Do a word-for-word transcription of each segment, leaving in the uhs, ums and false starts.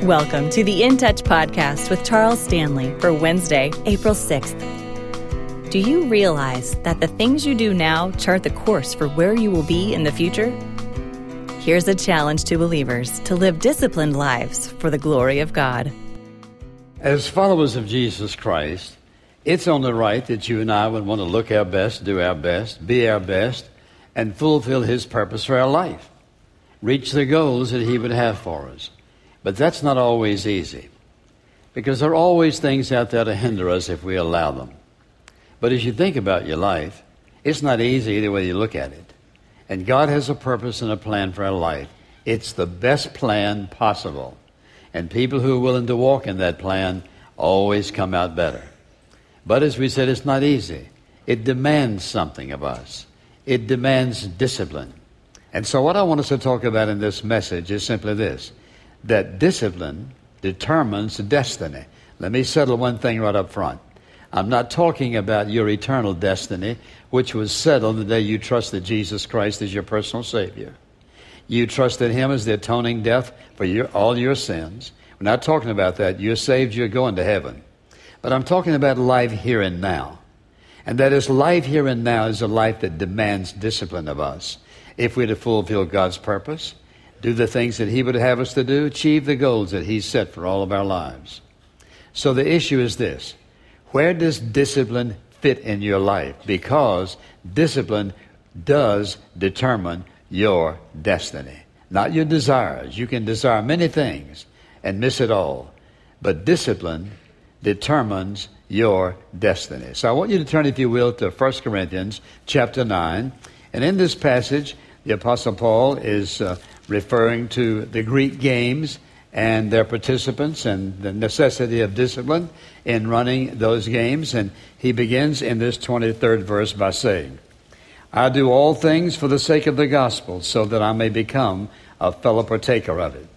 Welcome to the In Touch podcast with Charles Stanley for Wednesday, April sixth. Do you realize that the things you do now chart the course for where you will be in the future? Here's a challenge to believers to live disciplined lives for the glory of God. As followers of Jesus Christ, it's only right that you and I would want to look our best, do our best, be our best, and fulfill His purpose for our life. Reach the goals that He would have for us. But that's not always easy, because there are always things out there to hinder us if we allow them. But as you think about your life, it's not easy either way you look at it. And God has a purpose and a plan for our life. It's the best plan possible. And people who are willing to walk in that plan always come out better. But as we said, it's not easy. It demands something of us. It demands discipline. And so what I want us to talk about in this message is simply this, that discipline determines destiny. Let me settle one thing right up front. I'm not talking about your eternal destiny, which was settled the day you trusted Jesus Christ as your personal Savior. You trusted Him as the atoning death for your, all your sins. We're not talking about that. You're saved, you're going to heaven. But I'm talking about life here and now. And that is, life here and now is a life that demands discipline of us. If we're to fulfill God's purpose, do the things that He would have us to do, achieve the goals that He's set for all of our lives. So the issue is this: where does discipline fit in your life? Because discipline does determine your destiny, not your desires. You can desire many things and miss it all, but discipline determines your destiny. So I want you to turn, if you will, to First Corinthians chapter nine. And in this passage, the Apostle Paul is uh, referring to the Greek games and their participants and the necessity of discipline in running those games. And he begins in this twenty-third verse by saying, I do all things for the sake of the gospel, so that I may become a fellow partaker of it.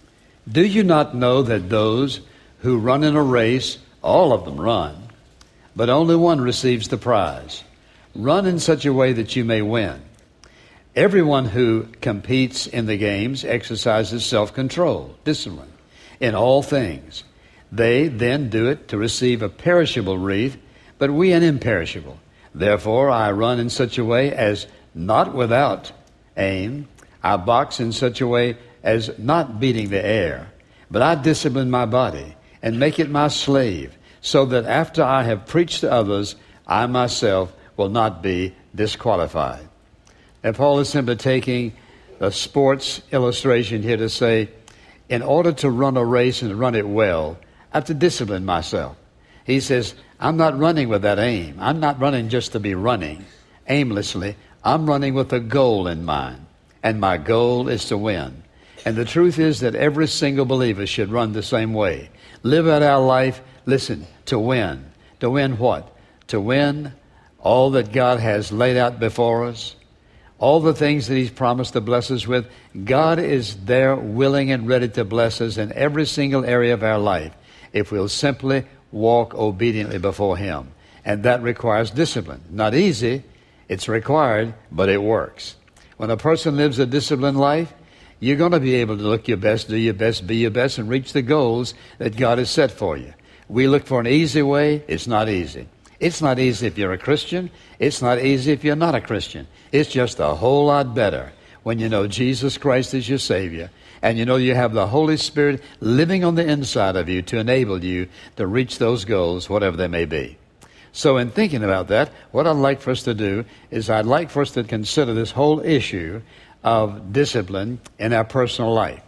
Do you not know that those who run in a race, all of them run, but only one receives the prize? Run in such a way that you may win. Everyone who competes in the games exercises self-control, discipline, in all things. They then do it to receive a perishable wreath, but we an imperishable. Therefore I run in such a way as not without aim. I box in such a way as not beating the air. But I discipline my body and make it my slave, so that after I have preached to others, I myself will not be disqualified. And Paul is simply taking a sports illustration here to say, in order to run a race and run it well, I have to discipline myself. He says, I'm not running with that aim. I'm not running just to be running aimlessly. I'm running with a goal in mind, and my goal is to win. And the truth is that every single believer should run the same way. Live out our life, listen, to win. To win what? To win all that God has laid out before us, all the things that He's promised to bless us with. God is there willing and ready to bless us in every single area of our life if we'll simply walk obediently before Him. And that requires discipline. Not easy, it's required, but it works. When a person lives a disciplined life, you're going to be able to look your best, do your best, be your best, and reach the goals that God has set for you. We look for an easy way. It's not easy. It's not easy if you're a Christian. It's not easy if you're not a Christian. It's just a whole lot better when you know Jesus Christ is your Savior, and you know you have the Holy Spirit living on the inside of you to enable you to reach those goals, whatever they may be. So in thinking about that, what I'd like for us to do is I'd like for us to consider this whole issue of discipline in our personal life.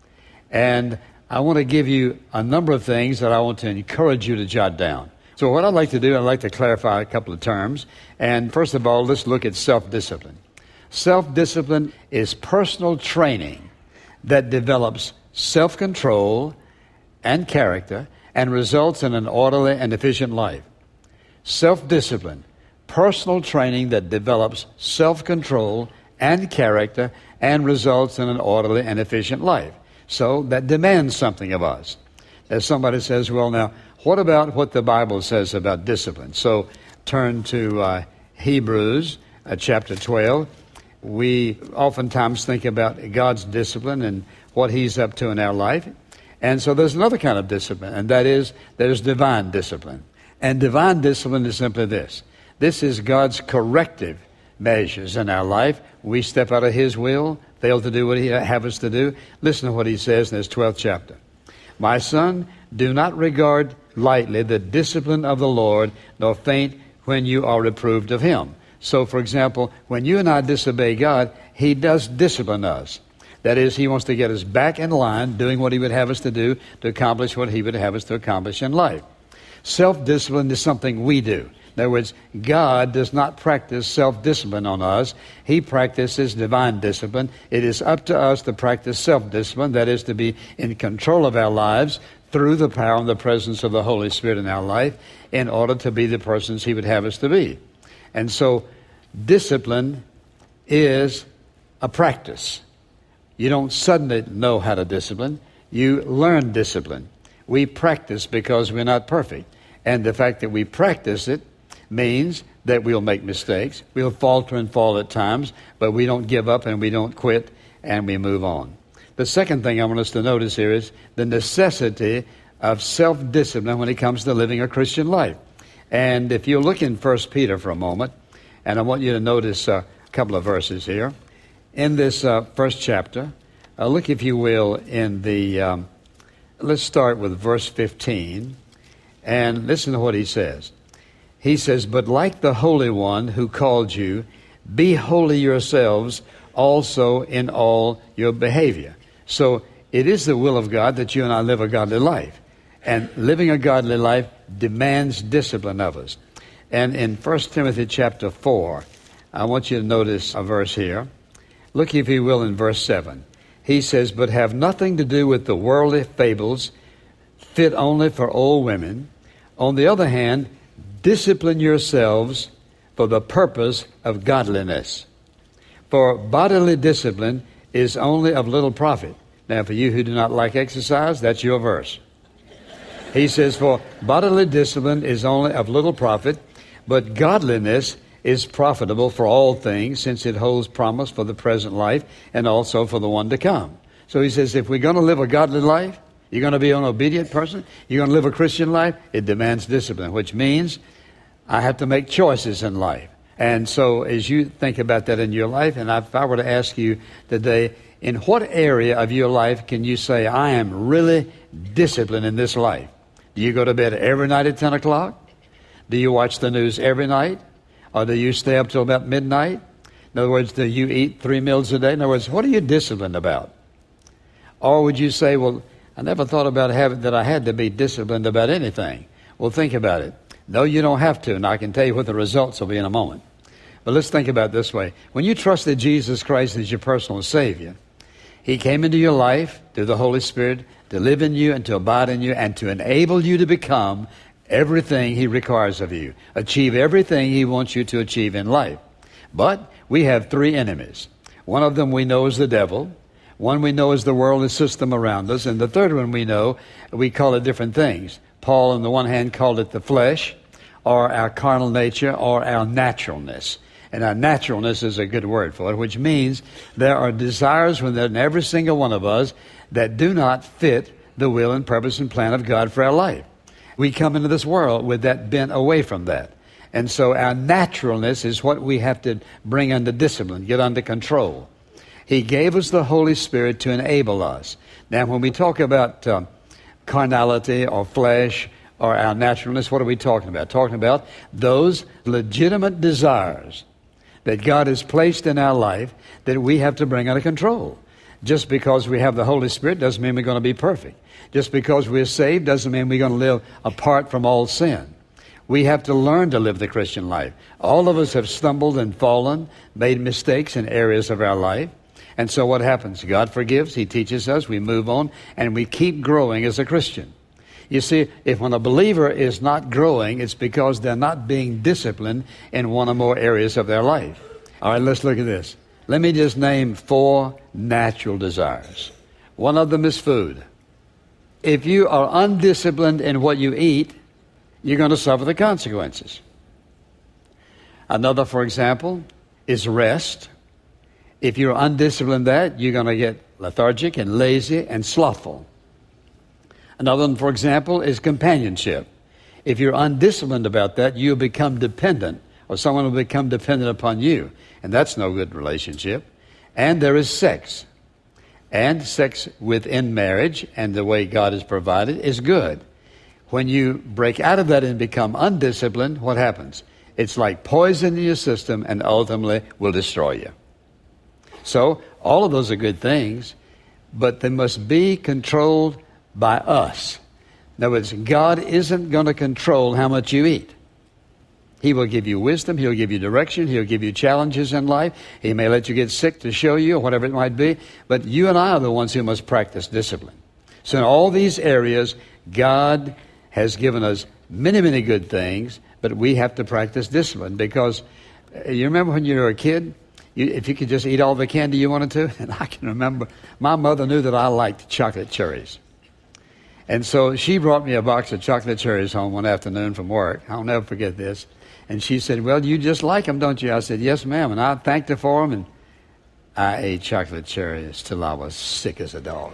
And I want to give you a number of things that I want to encourage you to jot down. So what I'd like to do, I'd like to clarify a couple of terms. And first of all, let's look at self-discipline. Self-discipline is personal training that develops self-control and character and results in an orderly and efficient life. Self-discipline, personal training that develops self-control and character and results in an orderly and efficient life. So that demands something of us. As somebody says, well, now, what about what the Bible says about discipline? So turn to uh, Hebrews uh, chapter twelve. We oftentimes think about God's discipline and what He's up to in our life. And so there's another kind of discipline, and that is there's divine discipline. And divine discipline is simply this. This is God's corrective measures in our life. We step out of His will, fail to do what He have us to do. Listen to what He says in His twelfth chapter. My son, do not regard lightly the discipline of the Lord, nor faint when you are reproved of Him. So, for example, when you and I disobey God, He does discipline us. That is, He wants to get us back in line, doing what He would have us to do to accomplish what He would have us to accomplish in life. Self-discipline is something we do. In other words, God does not practice self-discipline on us. He practices divine discipline. It is up to us to practice self-discipline, that is, to be in control of our lives through the power and the presence of the Holy Spirit in our life in order to be the persons He would have us to be. And so, discipline is a practice. You don't suddenly know how to discipline. You learn discipline. We practice because we're not perfect. And the fact that we practice it means that we'll make mistakes. We'll falter and fall at times, but we don't give up and we don't quit, and we move on. The second thing I want us to notice here is the necessity of self-discipline when it comes to living a Christian life. And if you look in First Peter for a moment, and I want you to notice a couple of verses here. In this uh, first chapter, uh, look, if you will, in the, um, let's start with verse fifteen, and listen to what he says. He says, but like the Holy One who called you, be holy yourselves also in all your behavior. So it is the will of God that you and I live a godly life. And living a godly life demands discipline of us. And in First Timothy chapter four, I want you to notice a verse here. Look, if you will, in verse seven. He says, but have nothing to do with the worldly fables fit only for old women. On the other hand, discipline yourselves for the purpose of godliness. For bodily discipline is only of little profit. Now, for you who do not like exercise, that's your verse. He says, for bodily discipline is only of little profit, but godliness is profitable for all things, since it holds promise for the present life and also for the one to come. So he says, if we're going to live a godly life, you're going to be an obedient person, you're going to live a Christian life, it demands discipline, which means I have to make choices in life. And so as you think about that in your life, and if I were to ask you today, in what area of your life can you say, I am really disciplined in this life? Do you go to bed every night at ten o'clock? Do you watch the news every night? Or do you stay up till about midnight? In other words, do you eat three meals a day? In other words, what are you disciplined about? Or would you say, well, I never thought about having that I had to be disciplined about anything. Well, think about it. No, you don't have to, and I can tell you what the results will be in a moment. But let's think about it this way. When you trusted Jesus Christ as your personal Savior, He came into your life through the Holy Spirit to live in you and to abide in you and to enable you to become everything He requires of you. Achieve everything He wants you to achieve in life. But we have three enemies. One of them we know is the devil. One we know is the worldly system around us. And the third one we know, we call it different things. Paul, on the one hand, called it the flesh, or our carnal nature, or our naturalness. And our naturalness is a good word for it, which means there are desires within every single one of us that do not fit the will and purpose and plan of God for our life. We come into this world with that bent away from that. And so our naturalness is what we have to bring under discipline, get under control. He gave us the Holy Spirit to enable us. Now, when we talk about uh, carnality or flesh or our naturalness, what are we talking about? Talking about those legitimate desires that God has placed in our life that we have to bring under control. Just because we have the Holy Spirit doesn't mean we're going to be perfect. Just because we're saved doesn't mean we're going to live apart from all sin. We have to learn to live the Christian life. All of us have stumbled and fallen, made mistakes in areas of our life. And so what happens? God forgives, He teaches us, we move on, and we keep growing as a Christian. You see, if when a believer is not growing, it's because they're not being disciplined in one or more areas of their life. All right, let's look at this. Let me just name four natural desires. One of them is food. If you are undisciplined in what you eat, you're going to suffer the consequences. Another, for example, is rest. If you're undisciplined in that, you're going to get lethargic and lazy and slothful. Another one, for example, is companionship. If you're undisciplined about that, you'll become dependent, or someone will become dependent upon you. And that's no good relationship. And there is sex. And sex within marriage and the way God has provided is good. When you break out of that and become undisciplined, what happens? It's like poison in your system and ultimately will destroy you. So all of those are good things, but they must be controlled by us. In other words, God isn't going to control how much you eat. He will give you wisdom. He'll give you direction. He'll give you challenges in life. He may let you get sick to show you, or whatever it might be. But you and I are the ones who must practice discipline. So in all these areas, God has given us many, many good things, but we have to practice discipline. Because uh, you remember when you were a kid, you, if you could just eat all the candy you wanted to? And I can remember my mother knew that I liked chocolate cherries. And so she brought me a box of chocolate cherries home one afternoon from work. I'll never forget this. And she said, well, you just like them, don't you? I said, yes, ma'am. And I thanked her for them, and I ate chocolate cherries till I was sick as a dog.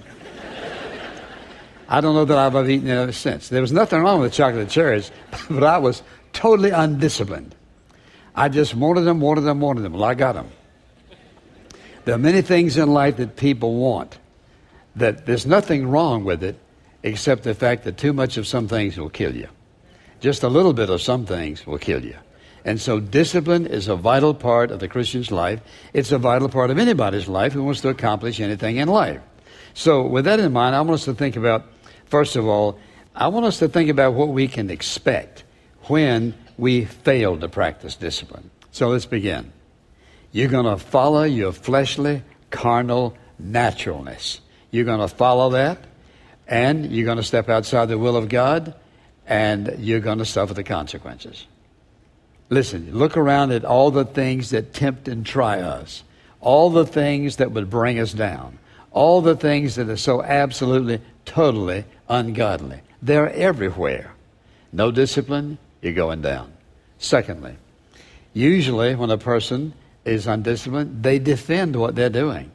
I don't know that I've ever eaten it ever since. There was nothing wrong with chocolate cherries, but I was totally undisciplined. I just wanted them, wanted them, wanted them. Well, I got them. There are many things in life that people want, that there's nothing wrong with it, except the fact that too much of some things will kill you. Just a little bit of some things will kill you. And so discipline is a vital part of the Christian's life. It's a vital part of anybody's life who wants to accomplish anything in life. So with that in mind, I want us to think about, first of all, I want us to think about what we can expect when we fail to practice discipline. So let's begin. You're going to follow your fleshly, carnal naturalness. You're going to follow that, and you're going to step outside the will of God, and you're going to suffer the consequences. Listen, look around at all the things that tempt and try us, all the things that would bring us down, all the things that are so absolutely, totally ungodly. They're everywhere. No discipline, you're going down. Secondly, usually when a person is undisciplined, they defend what they're doing.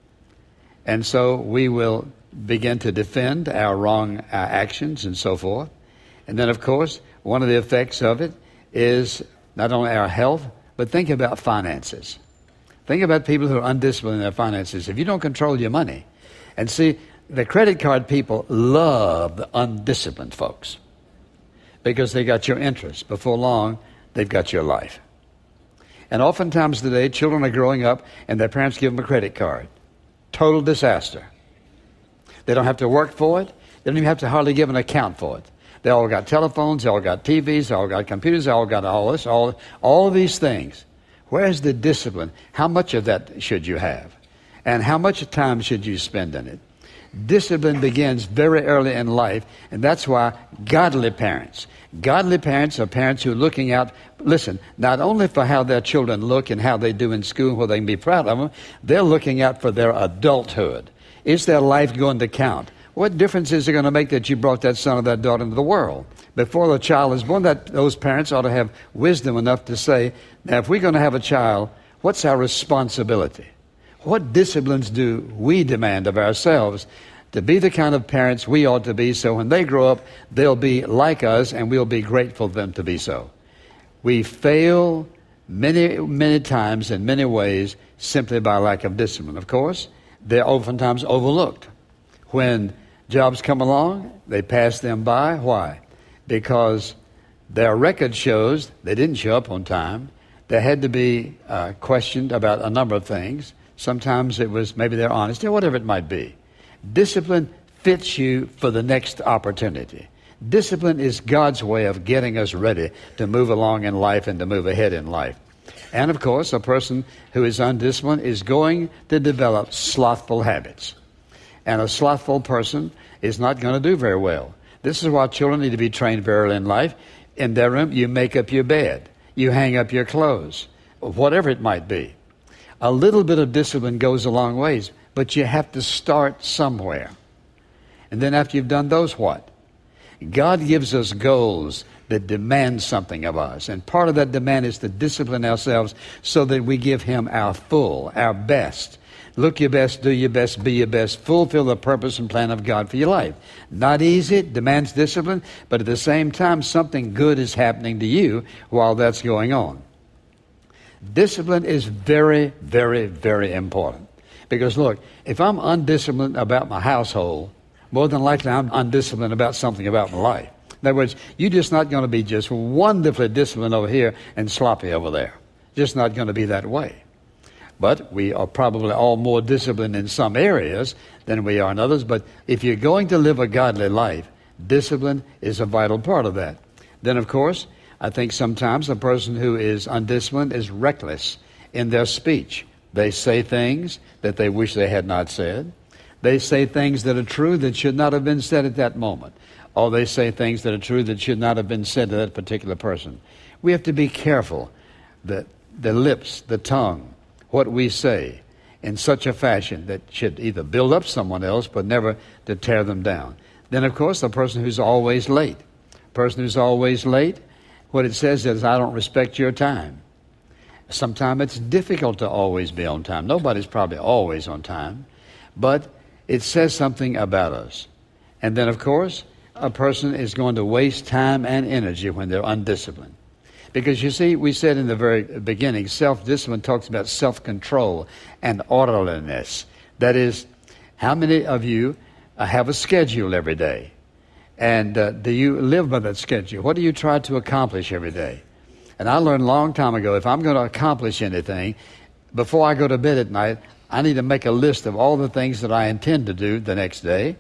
And so we will begin to defend our wrong uh, actions and so forth. And then, of course, one of the effects of it is not only our health, but think about finances. Think about people who are undisciplined in their finances. If you don't control your money, and see, the credit card people love the undisciplined folks because they got your interest. Before long, they've got your life. And oftentimes today, children are growing up and their parents give them a credit card. Total disaster. They don't have to work for it. They don't even have to hardly give an account for it. They all got telephones, they all got T Vs, they all got computers, they all got all this, all, all of these things. Where's the discipline? How much of that should you have? And how much time should you spend in it? Discipline begins very early in life, and that's why godly parents, godly parents are parents who are looking out, listen, not only for how their children look and how they do in school and where they can be proud of them, they're looking out for their adulthood. Is their life going to count? What difference is it going to make that you brought that son or that daughter into the world? Before the child is born, that those parents ought to have wisdom enough to say, now if we're going to have a child, what's our responsibility? What disciplines do we demand of ourselves to be the kind of parents we ought to be, so when they grow up, they'll be like us and we'll be grateful for them to be so? We fail many, many times in many ways simply by lack of discipline. Of course, they're oftentimes overlooked. When jobs come along, they pass them by. Why? Because their record shows they didn't show up on time. They had to be uh, questioned about a number of things. Sometimes it was maybe their honesty or whatever it might be. Discipline fits you for the next opportunity. Discipline is God's way of getting us ready to move along in life and to move ahead in life. And of course, a person who is undisciplined is going to develop slothful habits. And a slothful person is not going to do very well. This is why children need to be trained very early in life. In their room, you make up your bed. You hang up your clothes. Whatever it might be. A little bit of discipline goes a long ways, but you have to start somewhere. And then after you've done those, what? God gives us goals that demand something of us. And part of that demand is to discipline ourselves so that we give Him our full, our best. Look your best, do your best, be your best, fulfill the purpose and plan of God for your life. Not easy, it demands discipline, but at the same time, something good is happening to you while that's going on. Discipline is very, very, very important. Because look, if I'm undisciplined about my household, more than likely I'm undisciplined about something about my life. In other words, you're just not going to be just wonderfully disciplined over here and sloppy over there. Just not going to be that way. But we are probably all more disciplined in some areas than we are in others. But if you're going to live a godly life, discipline is a vital part of that. Then, of course, I think sometimes a person who is undisciplined is reckless in their speech. They say things that they wish they had not said. They say things that are true that should not have been said at that moment. Or they say things that are true that should not have been said to that particular person. We have to be careful that the lips, the tongue, what we say in such a fashion that should either build up someone else but never to tear them down. Then, of course, the person who's always late. person who's always late, what it says is, I don't respect your time. Sometimes it's difficult to always be on time. Nobody's probably always on time. But it says something about us. And then, of course, a person is going to waste time and energy when they're undisciplined. Because you see, we said in the very beginning, self-discipline talks about self-control and orderliness. That is, how many of you uh, have a schedule every day? And uh, do you live by that schedule? What do you try to accomplish every day? And I learned a long time ago, if I'm going to accomplish anything, before I go to bed at night, I need to make a list of all the things that I intend to do the next day.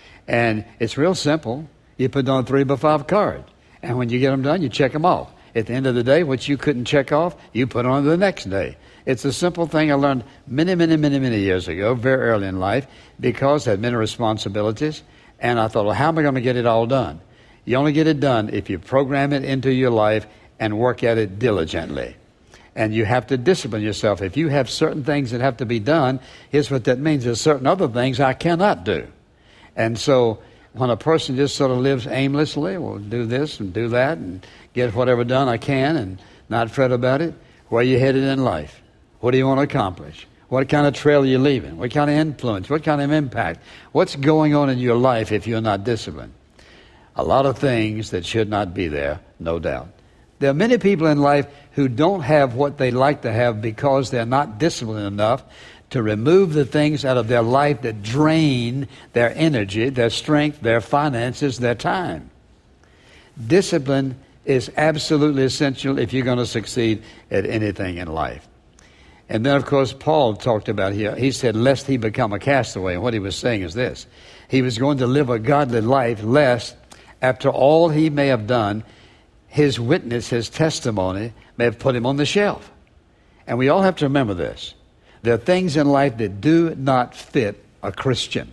And it's real simple. You put on a three by five card. And when you get them done, you check them off. At the end of the day, what you couldn't check off, you put on the next day. It's a simple thing I learned many, many, many, many years ago, very early in life, because I had many responsibilities. And I thought, well, how am I going to get it all done? You only get it done if you program it into your life and work at it diligently. And you have to discipline yourself. If you have certain things that have to be done, here's what that means. There's certain other things I cannot do. And so when a person just sort of lives aimlessly, well, do this and do that and get whatever done I can and not fret about it, where are you headed in life? What do you want to accomplish? What kind of trail are you leaving? What kind of influence? What kind of impact? What's going on in your life if you're not disciplined? A lot of things that should not be there, no doubt. There are many people in life who don't have what they like to have because they're not disciplined enough to remove the things out of their life that drain their energy, their strength, their finances, their time. Discipline is absolutely essential if you're going to succeed at anything in life. And then, of course, Paul talked about here, he said, lest he become a castaway. And what he was saying is this. He was going to live a godly life, lest, after all he may have done, his witness, his testimony, may have put him on the shelf. And we all have to remember this. There are things in life that do not fit a Christian.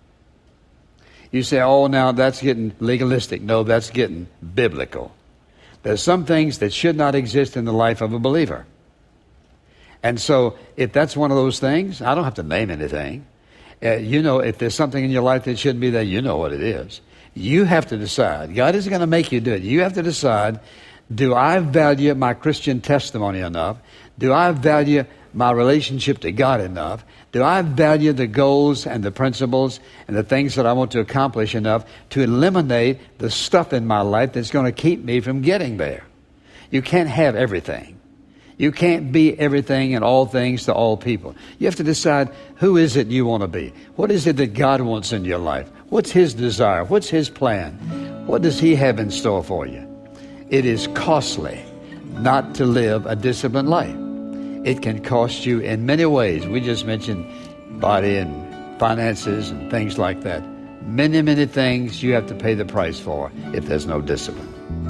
You say, oh, now that's getting legalistic. No, that's getting biblical. There's some things that should not exist in the life of a believer. And so if that's one of those things, I don't have to name anything. Uh, you know, if there's something in your life that shouldn't be there, you know what it is. You have to decide. God isn't going to make you do it. You have to decide, do I value my Christian testimony enough? Do I value my relationship to God enough? Do I value the goals and the principles and the things that I want to accomplish enough to eliminate the stuff in my life that's going to keep me from getting there? You can't have everything. You can't be everything and all things to all people. You have to decide, who is it you want to be? What is it that God wants in your life? What's His desire? What's His plan? What does He have in store for you? It is costly not to live a disciplined life. It can cost you in many ways. We just mentioned body and finances and things like that. Many, many things you have to pay the price for if there's no discipline.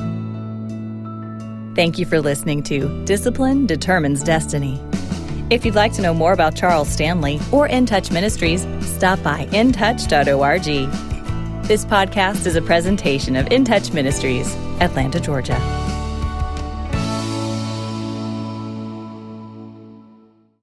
Thank you for listening to Discipline Determines Destiny. If you'd like to know more about Charles Stanley or In Touch Ministries, stop by in touch dot org. This podcast is a presentation of In Touch Ministries, Atlanta, Georgia.